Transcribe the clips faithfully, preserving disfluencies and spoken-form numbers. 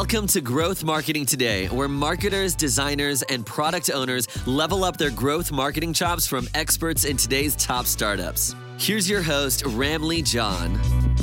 Welcome to Growth Marketing Today, where marketers, designers, and product owners level up their growth marketing chops from experts in today's top startups. Here's your host, Ramlee John.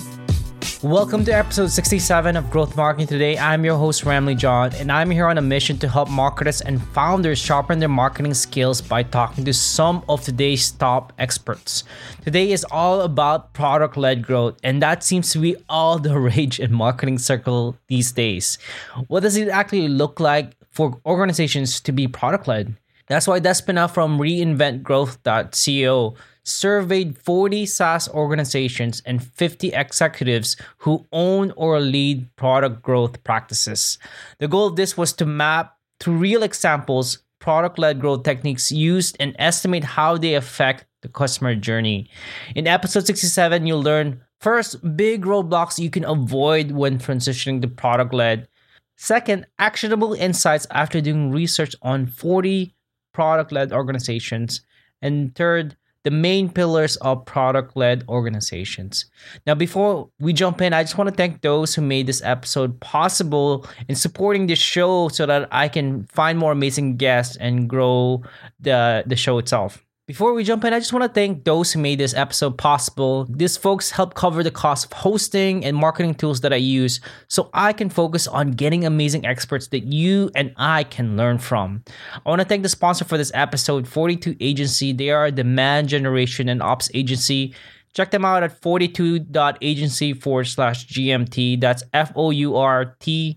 Welcome to episode sixty-seven of Growth Marketing Today. I'm your host, Ramlee John, and I'm here on a mission to help marketers and founders sharpen their marketing skills by talking to some of today's top experts. Today is all about product-led growth, and that seems to be all the rage in marketing circle these days. What does it actually look like for organizations to be product-led? That's why Despina from reinvent growth dot co surveyed forty SaaS organizations and fifty executives who own or lead product growth practices. The goal of this was to map through real examples product-led growth techniques used and estimate how they affect the customer journey. In episode sixty-seven, you'll learn first, big roadblocks you can avoid when transitioning to product-led. Second, actionable insights after doing research on forty product-led organizations. And third, the main pillars of product-led organizations. Now, before we jump in, I just want to thank those who made this episode possible in supporting the show so that I can find more amazing guests and grow the, the show itself. Before we jump in, I just want to thank those who made this episode possible. These folks help cover the cost of hosting and marketing tools that I use so I can focus on getting amazing experts that you and I can learn from. I want to thank the sponsor for this episode, forty-two Agency. They are a demand generation and ops agency. Check them out at forty-two.agency forward slash GMT. That's F O U R T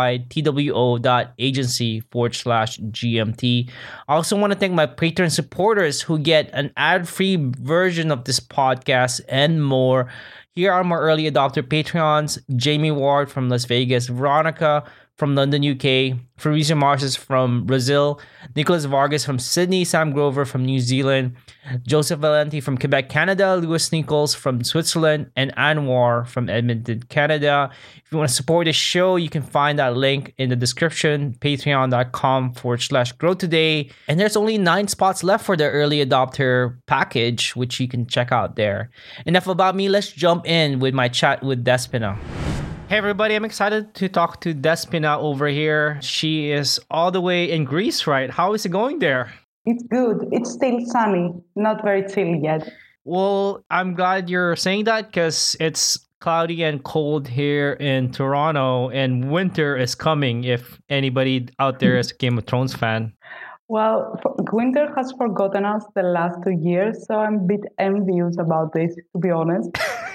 Y-T-W-O dot agency forward slash G-M-T. I also want to thank my Patreon supporters who get an ad-free version of this podcast and more. Here are my early adopter Patreons: Jamie Ward from Las Vegas, Veronica from London, U K, Fabrizio Marces from Brazil, Nicholas Vargas from Sydney, Sam Grover from New Zealand, Joseph Valenti from Quebec, Canada, Louis Nichols from Switzerland, and Anwar from Edmonton, Canada. If you want to support the show, you can find that link in the description, patreon.com forward slash grow today. And there's only nine spots left for the early adopter package, which you can check out there. Enough about me. Let's jump in with my chat with Despina. Hey everybody, I'm excited to talk to Despina over here. She is all the way in Greece, right? How is it going there? It's good. It's still sunny, not very chilly yet. Well, I'm glad you're saying that because it's cloudy and cold here in Toronto, and winter is coming if anybody out there is a Game of Thrones fan. Well, winter has forgotten us the last two years, so I'm a bit envious about this, to be honest.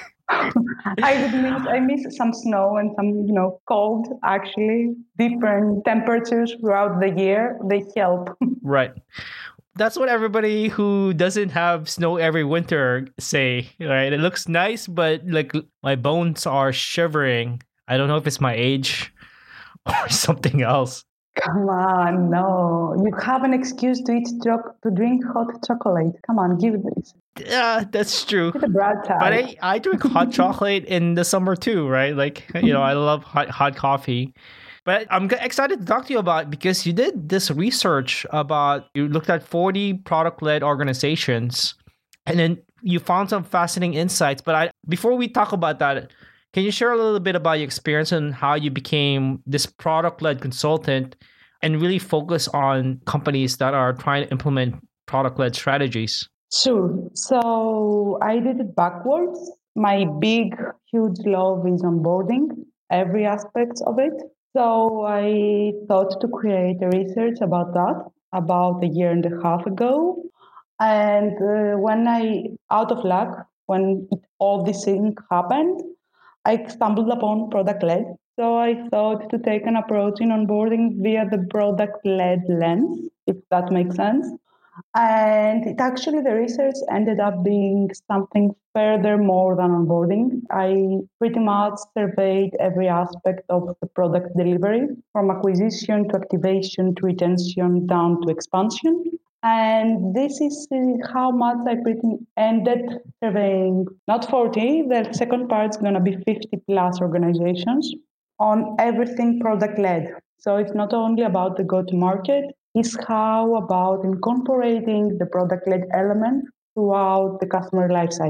I would miss I miss some snow and some, you know, cold, actually. Different temperatures throughout the year, they help. Right. That's what everybody who doesn't have snow every winter say, right? It looks nice, but like my bones are shivering. I don't know if it's my age or something else. Come on, no. You have an excuse to eat cho- to drink hot chocolate. Come on, give it this. Yeah, that's true. It's a Brad type. But I, I drink hot chocolate in the summer too, right? Like, you know, I love hot, hot coffee. But I'm excited to talk to you about it because you did this research about, you looked at forty product-led organizations and then you found some fascinating insights. But I, before we talk about that, can you share a little bit about your experience and how you became this product-led consultant and really focus on companies that are trying to implement product-led strategies? Sure. So I did it backwards. My big, huge love is onboarding, every aspect of it. So I thought to create a research about that about a year and a half ago. And uh, when I, out of luck, when it, all this thing happened, I stumbled upon product-led. So I thought to take an approach in onboarding via the product-led lens, if that makes sense. And it actually, the research ended up being something further more than onboarding. I pretty much surveyed every aspect of the product delivery, from acquisition to activation to retention down to expansion. And this is how much I pretty ended surveying, not forty, the second part is going to be fifty plus organizations on everything product-led. So it's not only about the go-to-market, it's how about incorporating the product-led element throughout the customer lifecycle.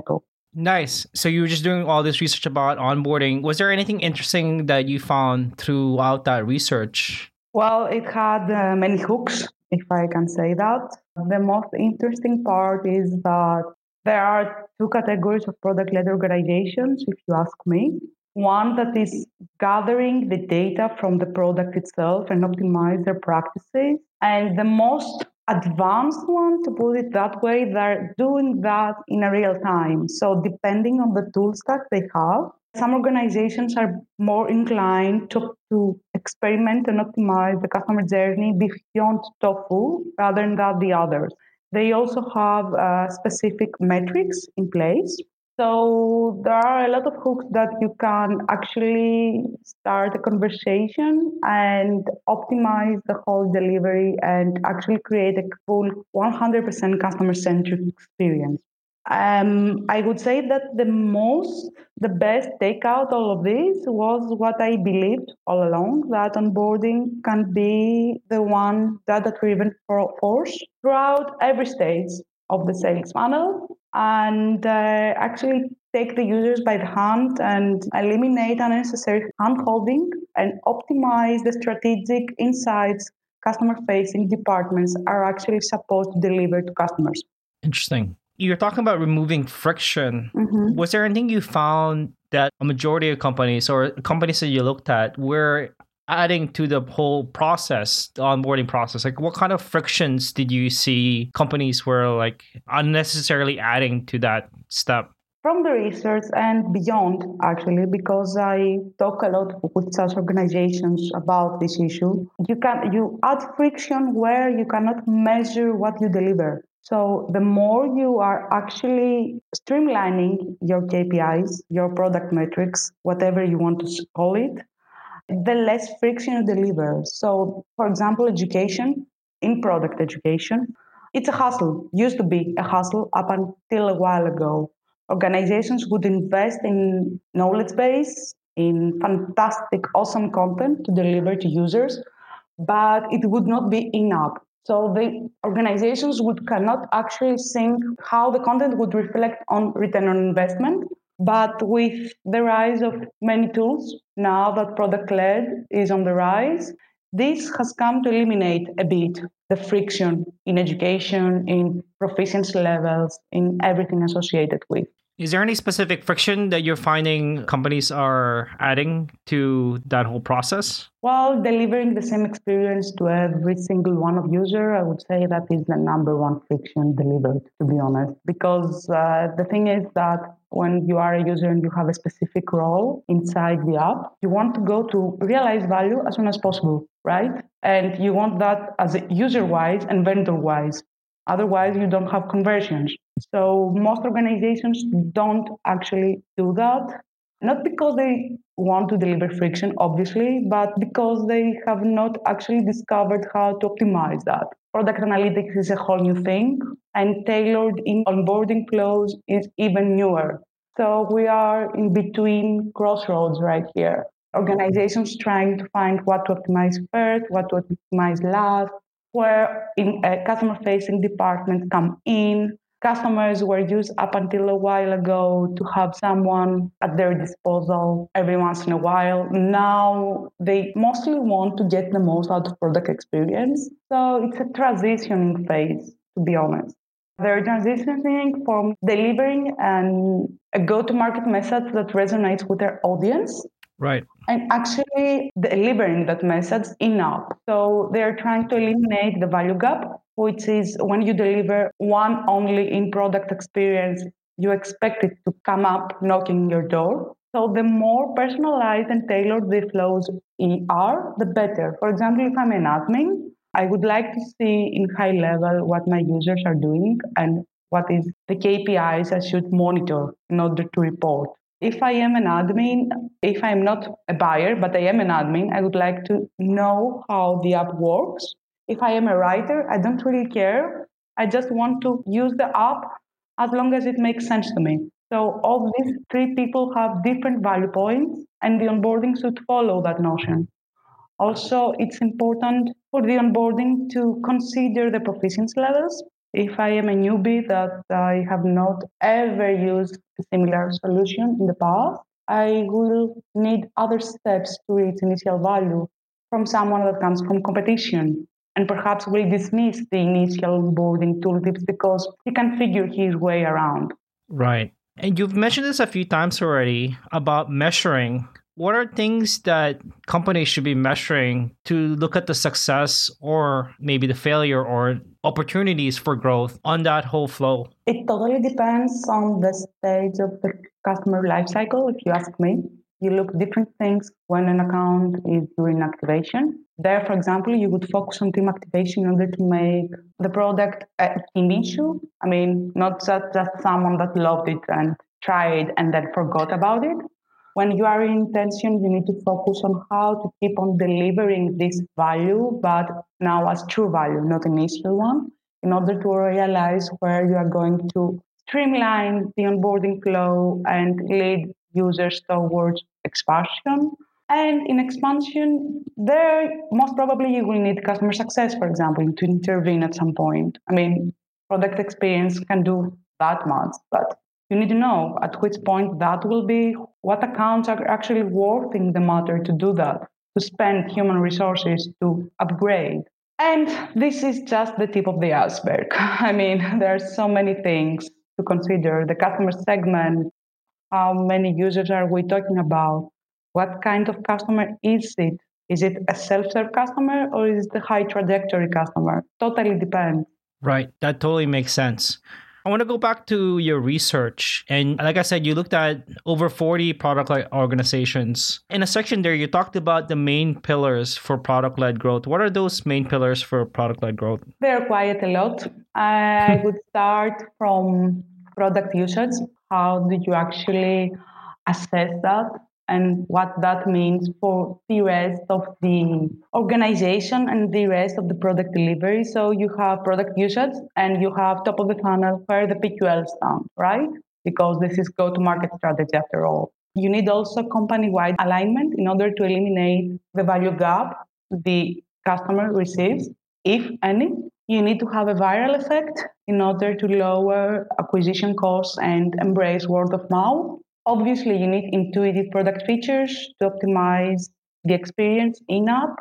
Nice. So you were just doing all this research about onboarding. Was there anything interesting that you found throughout that research? Well, it had uh, many hooks, if I can say that. The most interesting part is that there are two categories of product-led organizations, if you ask me. One that is gathering the data from the product itself and optimize their practices. And the most advanced one, to put it that way, they're doing that in a real time. So depending on the tool stack they have, some organizations are more inclined to, to experiment and optimize the customer journey beyond TOFU rather than the others. They also have uh, specific metrics in place. So there are a lot of hooks that you can actually start a conversation and optimize the whole delivery and actually create a full one hundred percent customer-centric experience. Um, I would say that the most, the best takeout all of this was what I believed all along, that onboarding can be the one data-driven force throughout every stage of the sales funnel, and uh, actually take the users by the hand and eliminate unnecessary hand-holding and optimize the strategic insights customer-facing departments are actually supposed to deliver to customers. Interesting. You're talking about removing friction. Mm-hmm. Was there anything you found that a majority of companies or companies that you looked at were adding to the whole process, the onboarding process? Like, what kind of frictions did you see companies were like unnecessarily adding to that step? From the research and beyond, actually, because I talk a lot with such organizations about this issue, you can you add friction where you cannot measure what you deliver. So the more you are actually streamlining your K P Is, your product metrics, whatever you want to call it, the less friction you deliver. So, for example, education, in product education, it's a hustle, used to be a hustle up until a while ago. Organizations would invest in knowledge base, in fantastic, awesome content to deliver to users, but it would not be enough. So the organizations would cannot actually think how the content would reflect on return on investment. But with the rise of many tools, now that product-led is on the rise, this has come to eliminate a bit the friction in education, in proficiency levels, in everything associated with. Is there any specific friction that you're finding companies are adding to that whole process? Well, delivering the same experience to every single one of user, I would say that is the number one friction delivered, to be honest. Because uh, the thing is that when you are a user and you have a specific role inside the app, you want to go to realize value as soon as possible, right? And you want that as user-wise and vendor-wise. Otherwise, you don't have conversions. So most organizations don't actually do that, not because they want to deliver friction, obviously, but because they have not actually discovered how to optimize that. Product analytics is a whole new thing, and tailored in onboarding flows is even newer. So we are in between crossroads right here. Organizations trying to find what to optimize first, what to optimize last, where in a customer-facing department come in. Customers were used up until a while ago to have someone at their disposal every once in a while. Now they mostly want to get the most out of product experience. So it's a transitioning phase, to be honest. They're transitioning from delivering an, a go-to-market message that resonates with their audience. Right. And actually delivering that message enough. So they're trying to eliminate the value gap, which is when you deliver one only in product experience, you expect it to come up knocking your door. So the more personalized and tailored the flows are, the better. For example, if I'm an admin, I would like to see in high level what my users are doing and what is the K P Is I should monitor in order to report. If I am an admin, if I'm not a buyer, but I am an admin, I would like to know how the app works. If I am a writer, I don't really care. I just want to use the app as long as it makes sense to me. So all these three people have different value points, and the onboarding should follow that notion. Also, it's important for the onboarding to consider the proficiency levels. If I am a newbie that I have not ever used a similar solution in the past, I will need other steps to reach initial value from someone that comes from competition and perhaps will dismiss the initial onboarding tooltips because he can figure his way around. Right. And you've mentioned this a few times already about measuring. What are things that companies should be measuring to look at the success or maybe the failure or opportunities for growth on that whole flow? It totally depends on the stage of the customer lifecycle, if you ask me. You look different things when an account is during activation. There, for example, you would focus on team activation in order to make the product a team issue. I mean, not just, just someone that loved it and tried and then forgot about it. When you are in intention, you need to focus on how to keep on delivering this value, but now as true value, not an initial one, in order to realize where you are going to streamline the onboarding flow and lead users towards expansion. And in expansion, there most probably you will need customer success, for example, to intervene at some point. I mean, product experience can do that much, but you need to know at which point that will be, what accounts are actually worth the matter to do that, to spend human resources to upgrade. And this is just the tip of the iceberg. I mean, there are so many things to consider. The customer segment, how many users are we talking about? What kind of customer is it? Is it a self-serve customer or is it a high trajectory customer? Totally depends. Right. That totally makes sense. I want to go back to your research. And like I said, you looked at over forty product-led organizations. In a section there, you talked about the main pillars for product-led growth. What are those main pillars for product-led growth? There are quite a lot. I would start from product usage. How did you actually assess that? And what that means for the rest of the organization and the rest of the product delivery. So you have product usage and you have top of the funnel where the P Q L stand, right? Because this is go-to-market strategy after all. You need also company-wide alignment in order to eliminate the value gap the customer receives, if any. You need to have a viral effect in order to lower acquisition costs and embrace word of mouth. Obviously, you need intuitive product features to optimize the experience in-app.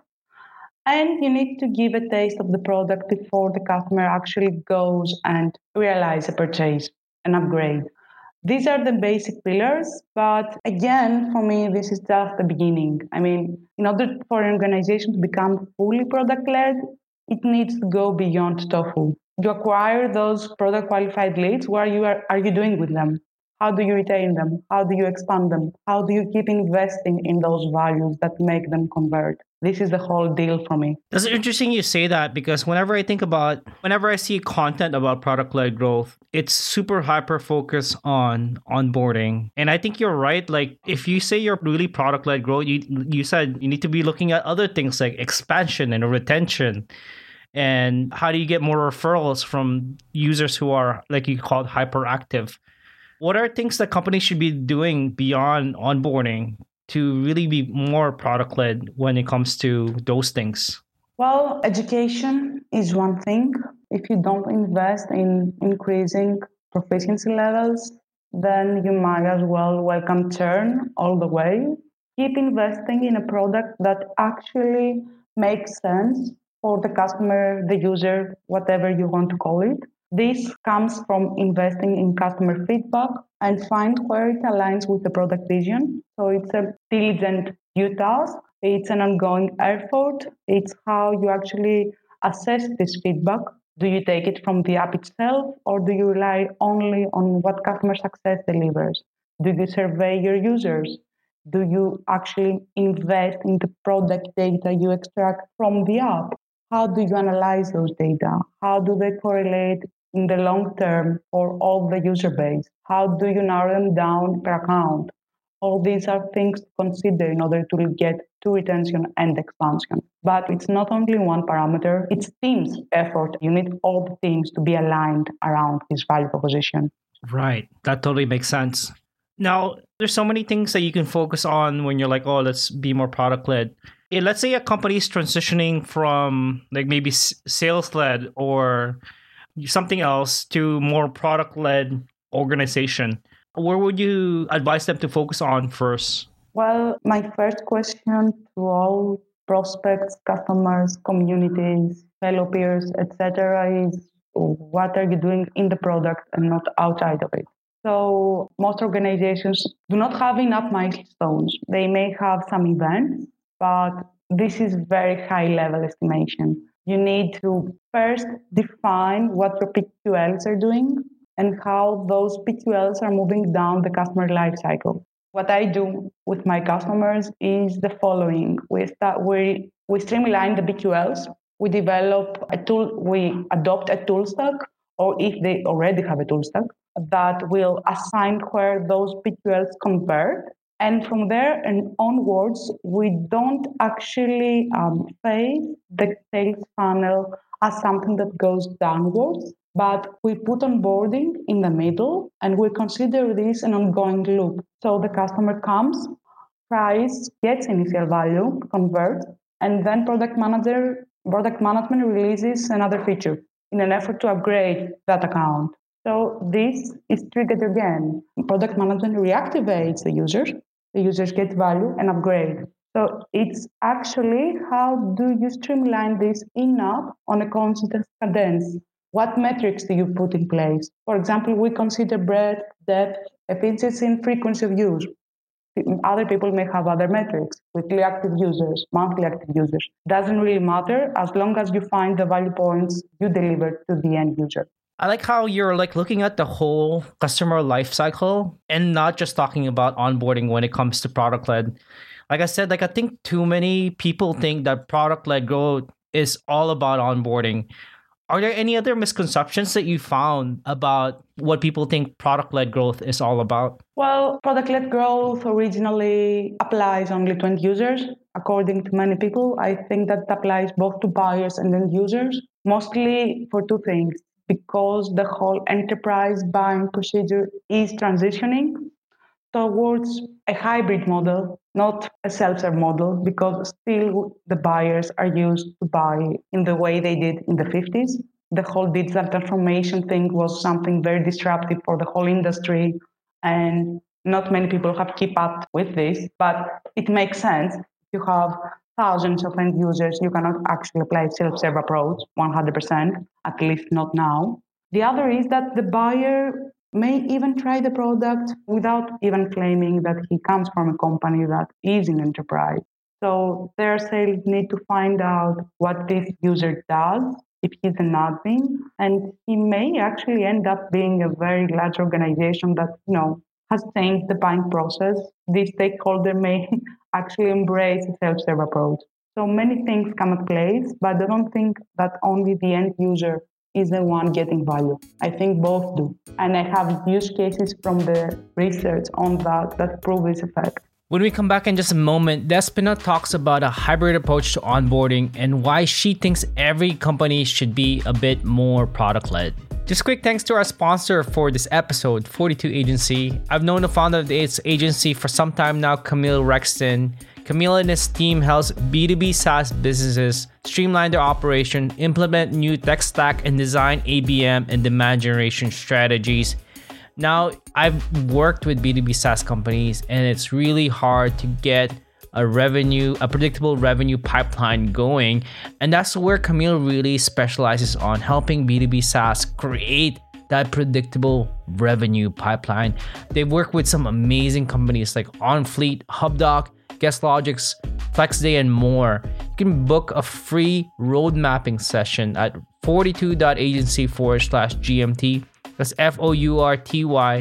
And you need to give a taste of the product before the customer actually goes and realizes a purchase, an upgrade. These are the basic pillars. But again, for me, this is just the beginning. I mean, in order for an organization to become fully product-led, it needs to go beyond TOFU. You acquire those product qualified leads. What are you, are, are you doing with them? How do you retain them? How do you expand them? How do you keep investing in those values that make them convert? This is the whole deal for me. That's interesting you say that, because whenever I think about, whenever I see content about product-led growth, it's super hyper-focused on onboarding. And I think you're right. Like, if you say you're really product-led growth, you, you said you need to be looking at other things like expansion and retention. And how do you get more referrals from users who are, like you called, hyperactive? What are things that companies should be doing beyond onboarding to really be more product-led when it comes to those things? Well, education is one thing. If you don't invest in increasing proficiency levels, then you might as well welcome churn all the way. Keep investing in a product that actually makes sense for the customer, the user, whatever you want to call it. This comes from investing in customer feedback and find where it aligns with the product vision. So it's a diligent due task. It's an ongoing effort. It's how you actually assess this feedback. Do you take it from the app itself, or do you rely only on what customer success delivers? Do you survey your users? Do you actually invest in the product data you extract from the app? How do you analyze those data? How do they correlate in the long term for all the user base? How do you narrow them down per account? All these are things to consider in order to get to retention and expansion. But it's not only one parameter, it's team's effort. You need all the teams to be aligned around this value proposition. Right. That totally makes sense. Now, there's so many things that you can focus on when you're like, oh, let's be more product-led. Let's say a company is transitioning from like maybe sales-led or something else to more product-led organization, where would you advise them to focus on first? Well, my first question to all prospects, customers, communities, fellow peers, et cetera is what are you doing in the product and not outside of it? So most organizations do not have enough milestones. They may have some events, but this is very high level estimation. You need to first define what your P Q Ls are doing and how those P Q Ls are moving down the customer lifecycle. What I do with my customers is the following. We start, we, we streamline the P Q Ls. We develop a tool, we adopt a tool stack, or if they already have a tool stack, that will assign where those P Q Ls convert. And from there and onwards, we don't actually um, phase the sales funnel as something that goes downwards, but we put onboarding in the middle and we consider this an ongoing loop. So the customer comes, tries, gets initial value, converts, and then product manager, product management releases another feature in an effort to upgrade that account. So this is triggered again. Product management reactivates the users, the users get value and upgrade. So it's actually how do you streamline this enough on a consistent cadence? What metrics do you put in place? For example, we consider breadth, depth, efficiency, and frequency of use. Other people may have other metrics, weekly active users, monthly active users. Doesn't really matter as long as you find the value points you deliver to the end user. I like how you're like looking at the whole customer life cycle and not just talking about onboarding when it comes to product led. Like I said, like I think too many people think that product led growth is all about onboarding. Are there any other misconceptions that you found about what people think product led growth is all about? Well, product led growth originally applies only to end users. According to many people, I think that applies both to buyers and end users, mostly for two things. Because the whole enterprise buying procedure is transitioning towards a hybrid model, not a self-serve model, because still the buyers are used to buy in the way they did in the fifties. The whole digital transformation thing was something very disruptive for the whole industry, and not many people have kept up with this, but it makes sense. You have thousands of end users, you cannot actually apply self-serve approach one hundred percent, at least not now. The other is that the buyer may even try the product without even claiming that he comes from a company that is in enterprise. So their sales need to find out what this user does, if he's an admin, and he may actually end up being a very large organization that, you know, has changed the buying process. This stakeholder may actually embrace a self-serve approach. So many things come into place, but I don't think that only the end user is the one getting value. I think both do. And I have use cases from the research on that that prove this effect. When we come back in just a moment, Despina talks about a hybrid approach to onboarding and why she thinks every company should be a bit more product-led. Just quick thanks to our sponsor for this episode, forty-two Agency. I've known the founder of this agency for some time now, Camille Rexton. Camille and his team helps B two B SaaS businesses streamline their operation, implement new tech stack, and design A B M and demand generation strategies. Now, I've worked with B two B SaaS companies, and it's really hard to get a revenue, a predictable revenue pipeline going. And that's where Camille really specializes on helping B two B SaaS create that predictable revenue pipeline. They work with some amazing companies like OnFleet, HubDoc, GuestLogix, FlexDay, and more. You can book a free road mapping session at forty-two.agency forward slash GMT. That's F-O-U-R-T-Y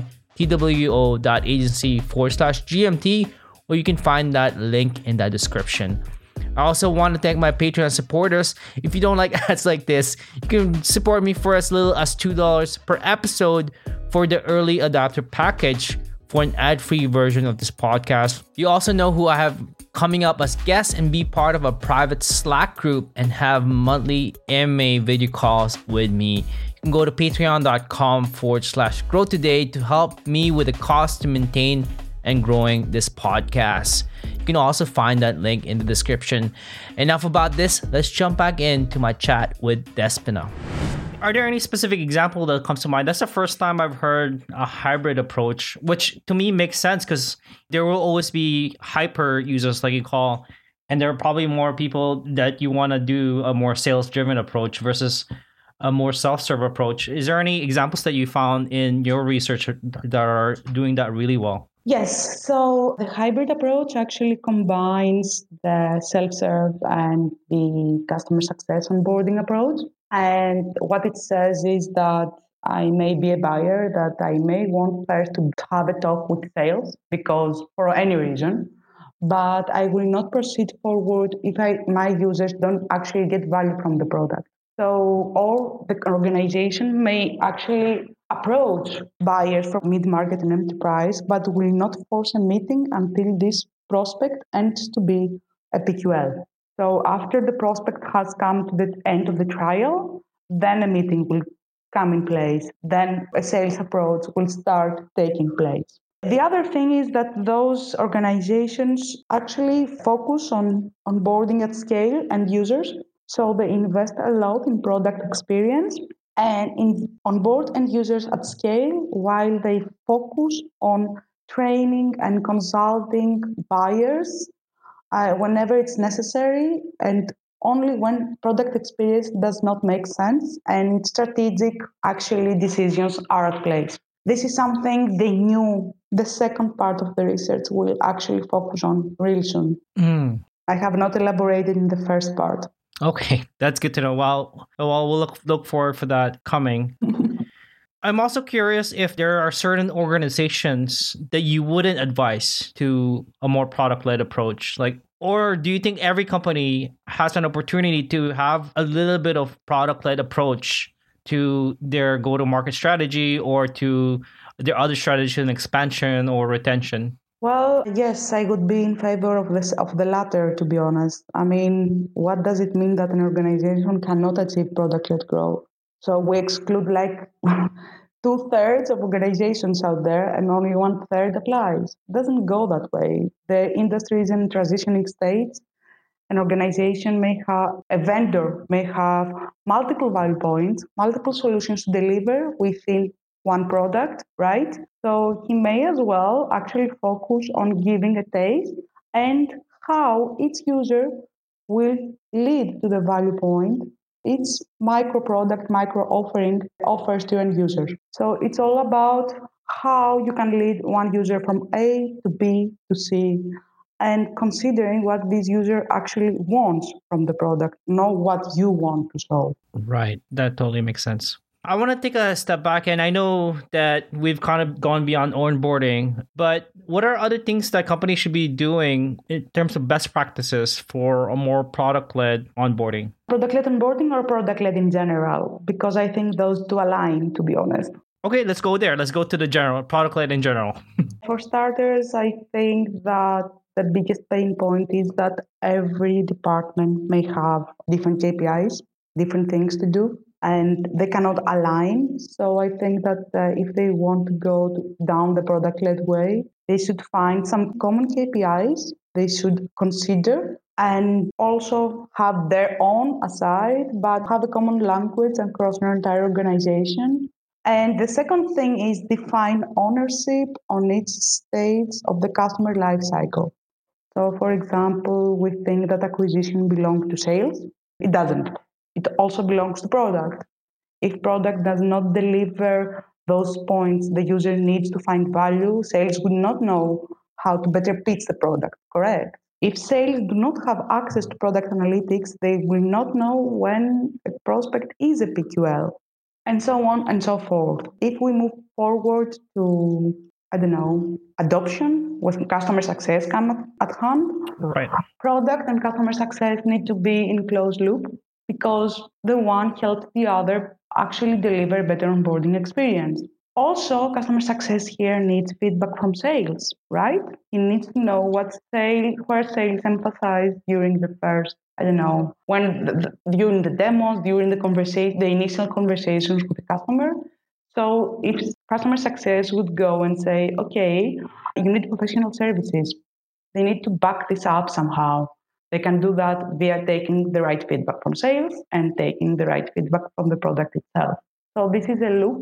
T-W-O dot agency forward slash GMT, or you can find that link in that description. I also want to thank my Patreon supporters. If you don't like ads like this, you can support me for as little as two dollars per episode for the early adopter package for an ad-free version of this podcast. You also know who I have coming up as guests and be part of a private Slack group and have monthly M M A video calls with me. You can go to patreon.com forward slash grow today to help me with the cost to maintain and growing this podcast. You can also find that link in the description. Enough about this. Let's jump back into my chat with Despina. Are there any specific example that comes to mind? That's the first time I've heard a hybrid approach, which to me makes sense because there will always be hyper users like you call, and there are probably more people that you want to do a more sales-driven approach versus a more self-serve approach. Is there any examples that you found in your research that are doing that really well? Yes. So the hybrid approach actually combines the self-serve and the customer success onboarding approach. And what it says is that I may be a buyer, that I may want first to have a talk with sales because for any reason, but I will not proceed forward if I, my users don't actually get value from the product. So, or the organization may actually approach buyers from mid-market and enterprise, but will not force a meeting until this prospect ends to be a P Q L. So after the prospect has come to the end of the trial, then a meeting will come in place. Then a sales approach will start taking place. The other thing is that those organizations actually focus on onboarding at scale and users. So they invest a lot in product experience and in onboard end users at scale while they focus on training and consulting buyers uh, whenever it's necessary and only when product experience does not make sense and strategic actually decisions are at place. This is something they knew the second part of the research will actually focus on real soon. Mm. I have not elaborated in the first part. Okay, that's good to know. Well, well we'll look, look forward for that coming. I'm also curious if there are certain organizations that you wouldn't advise to a more product-led approach. Like, or do you think every company has an opportunity to have a little bit of product-led approach to their go-to-market strategy or to their other strategies in expansion or retention? Well, yes, I would be in favor of this of the latter, to be honest. I mean, what does it mean that an organization cannot achieve product-led growth? So we exclude like two-thirds of organizations out there and only one-third applies. It doesn't go that way. The industry is in transitioning states. An organization may have, a vendor may have multiple value points, multiple solutions to deliver within one product, right? So he may as well actually focus on giving a taste and how each user will lead to the value point each micro product, micro offering offers to end users. So it's all about how you can lead one user from A to B to C and considering what this user actually wants from the product, not what you want to solve. Right. That totally makes sense. I want to take a step back, and I know that we've kind of gone beyond onboarding, but what are other things that companies should be doing in terms of best practices for a more product-led onboarding? Product-led onboarding or product-led in general? Because I think those two align, to be honest. Okay, let's go there. Let's go to the general, product-led in general. For starters, I think that the biggest pain point is that every department may have different K P Is, different things to do, and they cannot align. So I think that uh, if they want to go to, down the product-led way, they should find some common K P Is they should consider and also have their own aside, but have a common language across their entire organization. And the second thing is define ownership on each stage of the customer life cycle. So, for example, we think that acquisition belongs to sales. It doesn't. It also belongs to product. If product does not deliver those points the user needs to find value, sales would not know how to better pitch the product, correct? If sales do not have access to product analytics, they will not know when a prospect is a P Q L, and so on and so forth. If we move forward to, I don't know, adoption with customer success come at hand, right. Product and customer success need to be in closed loop because the one helps the other actually deliver better onboarding experience. Also, customer success here needs feedback from sales, right? He needs to know what sale, where sales emphasize during the first, I don't know, when the, the, during the demos, during the conversation, the initial conversations with the customer. So if customer success would go and say, okay, you need professional services, they need to back this up somehow. They can do that via taking the right feedback from sales and taking the right feedback from the product itself. So this is a loop,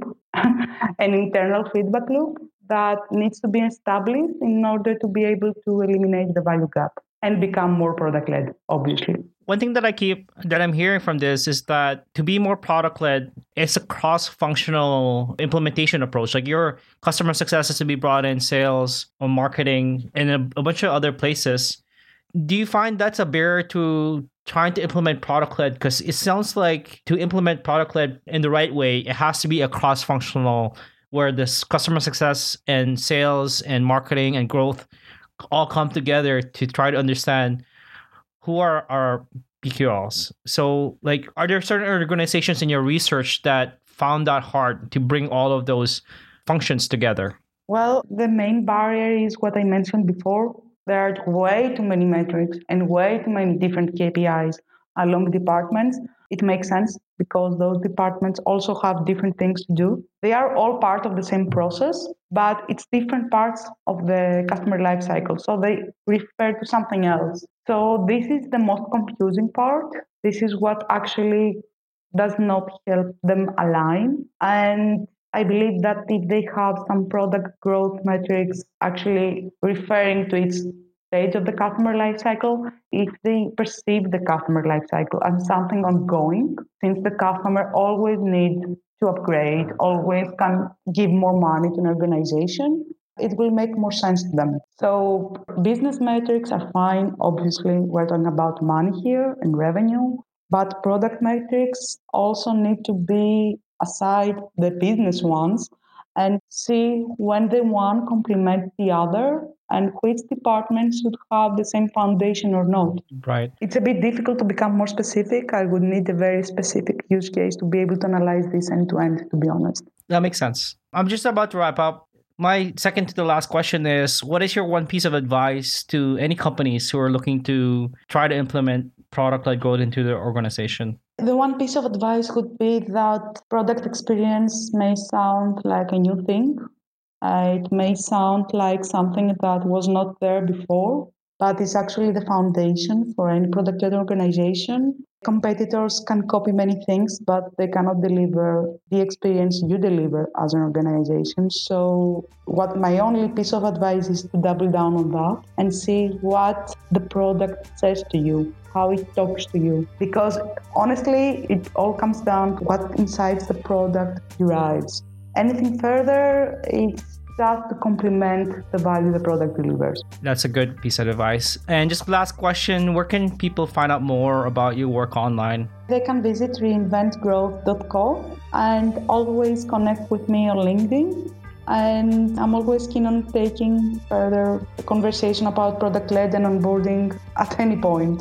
an internal feedback loop that needs to be established in order to be able to eliminate the value gap and become more product-led, obviously. One thing that I keep that I'm hearing from this is that to be more product-led, it's a cross-functional implementation approach. Like your customer success has to be brought in, sales or marketing, and a, a bunch of other places. Do you find that's a barrier to trying to implement product-led? Because it sounds like to implement product-led in the right way, it has to be a cross-functional where this customer success and sales and marketing and growth all come together to try to understand who are our P Q Ls. So, like, are there certain organizations in your research that found that hard to bring all of those functions together? Well, the main barrier is what I mentioned before. There are way too many metrics and way too many different K P Is along departments. It makes sense because those departments also have different things to do. They are all part of the same process, but it's different parts of the customer life cycle. So they refer to something else. So this is the most confusing part. This is what actually does not help them align. And I believe that if they have some product growth metrics actually referring to its stage of the customer life cycle, if they perceive the customer life cycle as something ongoing, since the customer always needs to upgrade, always can give more money to an organization, it will make more sense to them. So business metrics are fine. Obviously, we're talking about money here and revenue, but product metrics also need to be aside the business ones and see when the one complements the other and which department should have the same foundation or not. Right. It's a bit difficult to become more specific. I would need a very specific use case to be able to analyze this end to end, to be honest. That makes sense. I'm just about to wrap up. My second to the last question is, what is your one piece of advice to any companies who are looking to try to implement product-led growth into their organization? The one piece of advice would be that product experience may sound like a new thing. Uh, it may sound like something that was not there before, but it's actually the foundation for any product-led organization. Competitors can copy many things, but they cannot deliver the experience you deliver as an organization. So what my only piece of advice is to double down on that and see what the product says to you, how it talks to you. Because honestly, it all comes down to what insights the product derives. Anything further is just to complement the value the product delivers. That's a good piece of advice. And just last question, where can people find out more about your work online? They can visit reinvent growth dot co and always connect with me on LinkedIn. And I'm always keen on taking further conversation about product-led and onboarding at any point.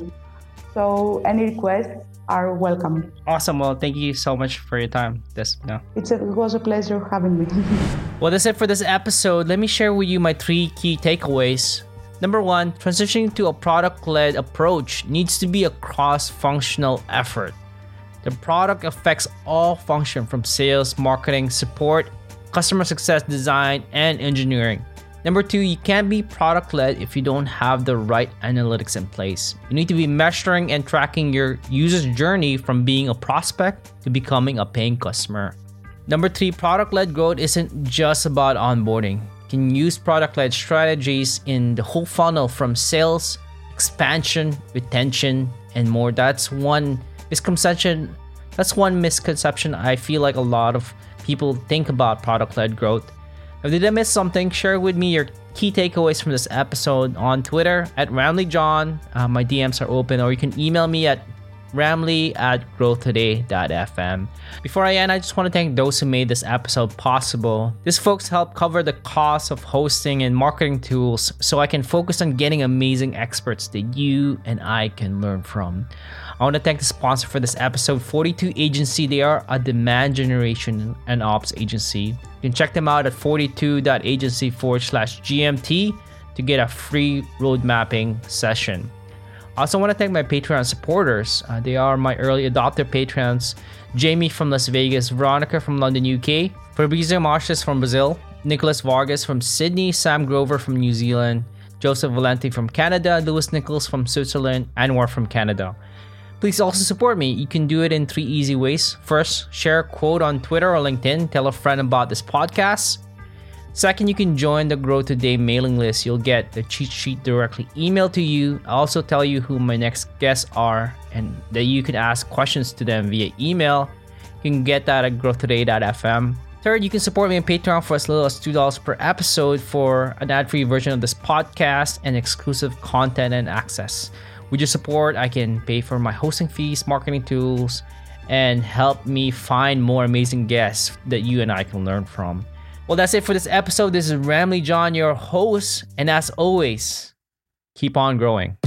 So any requests are welcome. Awesome. Well, thank you so much for your time. This no. It's a, it was a pleasure having me. Well, that's it for this episode. Let me share with you my three key takeaways. Number one, transitioning to a product-led approach needs to be a cross-functional effort. The product affects all function from sales, marketing, support, customer success, design, and engineering. Number two, you can't be product-led if you don't have the right analytics in place. You need to be measuring and tracking your user's journey from being a prospect to becoming a paying customer. Number three, product-led growth isn't just about onboarding. You can use product-led strategies in the whole funnel from sales, expansion, retention, and more. That's one misconception. That's one misconception I feel like a lot of people think about product-led growth. If did I miss something, share with me your key takeaways from this episode on Twitter at RamleyJohn. Uh, my D Ms are open, or you can email me at ramley at growth today dot f m. Before I end, I just want to thank those who made this episode possible. These folks help cover the cost of hosting and marketing tools so I can focus on getting amazing experts that you and I can learn from. I want to thank the sponsor for this episode, forty-two Agency. They are a demand generation and ops agency. You can check them out at forty-two dot agency forward slash G M T to get a free road mapping session. I also want to thank my Patreon supporters. Uh, they are my early adopter patrons, Jamie from Las Vegas, Veronica from London, U K, Fabrizio Marches from Brazil, Nicholas Vargas from Sydney, Sam Grover from New Zealand, Joseph Valenti from Canada, Louis Nichols from Switzerland, Anwar from Canada. Please also support me. You can do it in three easy ways. First, share a quote on Twitter or LinkedIn. Tell a friend about this podcast. Second, you can join the Grow Today mailing list. You'll get the cheat sheet directly emailed to you. I'll also tell you who my next guests are and that you can ask questions to them via email. You can get that at grow today dot f m. Third, you can support me on Patreon for as little as two dollars per episode for an ad-free version of this podcast and exclusive content and access. With your support, I can pay for my hosting fees, marketing tools, and help me find more amazing guests that you and I can learn from. Well, that's it for this episode. This is Ramlee John, your host. And as always, keep on growing.